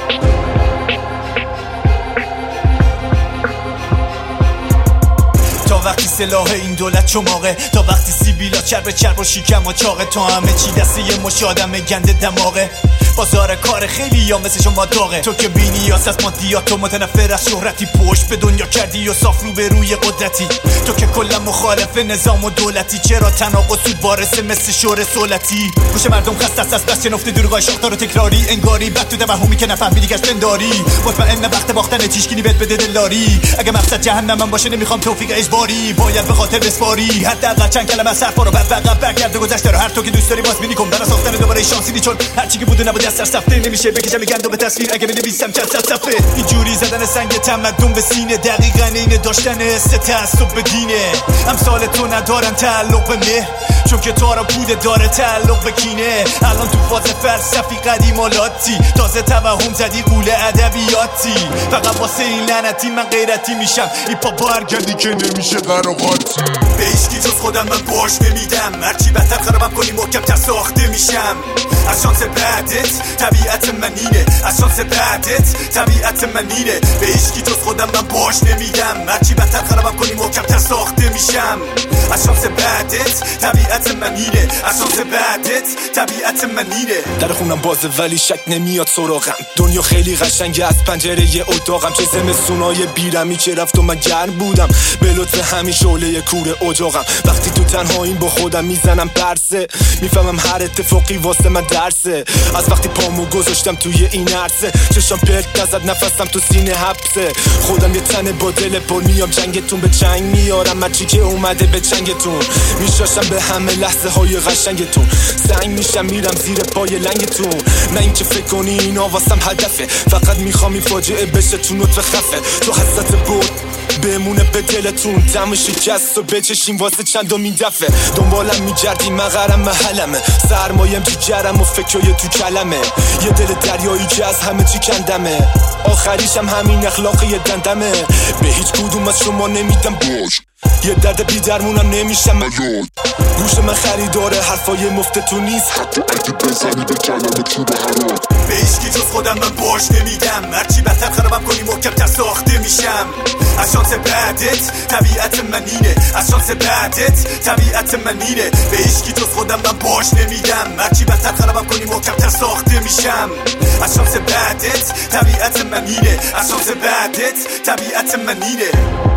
تا وقتی سلاح این دولت چماقه، تا وقتی سیبیلا چرب و شیکم و چاقه، تا همه چی دسته یه مش آدم گنده دماغه. بازار کار خیلی یا مثل شما داغه. تو که بینی از مادیات، تو متنفر از شهرتی، پشت به دنیا کردی و صاف رو به روی قدرتی. تو که کلا مخالف نظام و دولتی، چرا تناقض سود بارسه مثل شور سولتی؟ گوش مردم خسته است بس شنفته دروغای شاخدار و تکراری، انگاری بعد تو توهمی که نفهمیدی گشت پنداری. مطمئن وقت باختن تیشگینی بهت بده دلداری. اگه مقصد جهنمم باشه نمیخوام توفیق اجباری، باید به خاطر بسپاری حداقل چند کلمه از حرفا رو بعد برگرد گذشته رو. هر تو که دوست داری باز می‌کنم برای ساختن دوباره شانسی، چون هر چی که بوده نبود دست رفته نمیشه بکشم گندو به تصویر. اگه بنویسم چند صفحه اینجوری زدن سنگ تمدن به سینه، دقیقاً این داشتن تعصب به دینه. امثال تو ندارن تعلق به مهر، چون که تارا بوده داره تعلق به کینه. الان تو فاز فلسفی قدیمالاتی، تازه توهم زدی قول ادبیاتی. فقط واسه این لعنتی من غیرتی میشم، ایپا برگردی که نمیشه قراقاتی. به هیچکی جز خودم من باش نمیدم، هرچی بدتر خرابم کنی محکم‌تر ساخته میشم. از شانس بعدت طبیعت من اینه، از شانس بعدت طبیعت من اینه. به هیچکی جز خودم من باش نمیدم، هرچی بدتر خرابم کنی محکم‌تر ساخته میشم. از شانس بعدت طبیعت من اینه، از شانس بعدت طبیعت من اینه. در خونم بازه ولی شک نمیاد سراغم، دنیا خیلی قشنگه از پنجره اتاقم. چه زمستونای بیرمی که رفت و من گرم بودم، به لطف همین شعله کور اجاقم. وقتی تو تنهاییم با خودم میزنم پرسه، میفهمم هر اتفاقی واسه من درسه. از وقتی پامو گذاشتم توی این عرصه، چشام پرت نزد نفسم تو سینه حبسه. خودم یه تنه با دل پر میام جنگتون، به چنگ میارم هرچی که اومده به چنگتون. میشاشم به همه لحظه های قشنگتون، سنگ میشم میرم زیر پای لنگتون. نه اینکه فکر کنی اینا واسم هدفه، فقط میخوام این فاجعه بشه تو نطفه خفه. تو حسرت برد بمونه به دلتون، دم شکست و بچشیم واسه چندمین دفعه. دنبالم میگردی مغرم محلمه، سرمایم جیگرم و فکرای تو کلمه. یه دل دریایی که از همه چی کندمه، آخریشم همین اخلاقی دندمه. به هیچ کدوم از شما نمیدم باش، یه درد بی درمونم نمیشم مجاد. گوش من خریداره حرفای مفتتون نیست، حتی اگه بزنی به کلمه تو به حرات. به هیچکی جز خودم من باش نمیدم، هرچی بدتر خرابم کنی محکم‌تر ساخته میشم. از شانس بعدت طبیعت من اینه، از شانس بعدت طبیعت من اینه. به هیچکی جز خودم من باش نمیدم، هرچی بدتر خرابم کنی محکم‌تر ساخته میشم. از شانس بعدت طبیعت من اینه، از شانس بعدت طبیعت من اینه.